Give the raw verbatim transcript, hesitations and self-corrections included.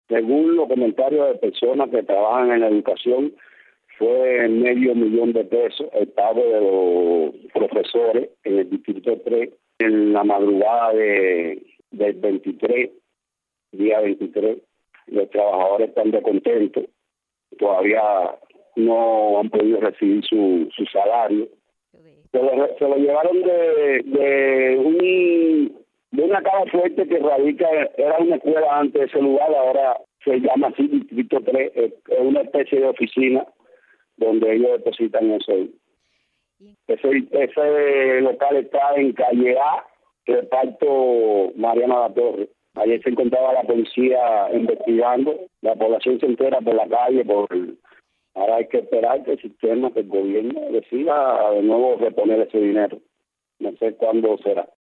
Según los comentarios de personas que trabajan en la educación, fue medio millón de pesos el pago de los profesores en el Distrito tres en la madrugada de, del veintitrés, día veintitrés. Los trabajadores están descontentos, todavía no han podido recibir su, su salario. Se lo, se lo llevaron de, de, un, de una casa fuerte que radica, era una escuela antes de ese lugar, ahora se llama así Distrito tres, es una especie de oficina donde ellos depositan eso ahí. Ese, ese local está en calle A, reparto Mariana La Torre. Ayer se encontraba la policía investigando, la población se entera por la calle, por ahora hay que esperar que el sistema, que el gobierno decida de nuevo reponer ese dinero. No sé cuándo será.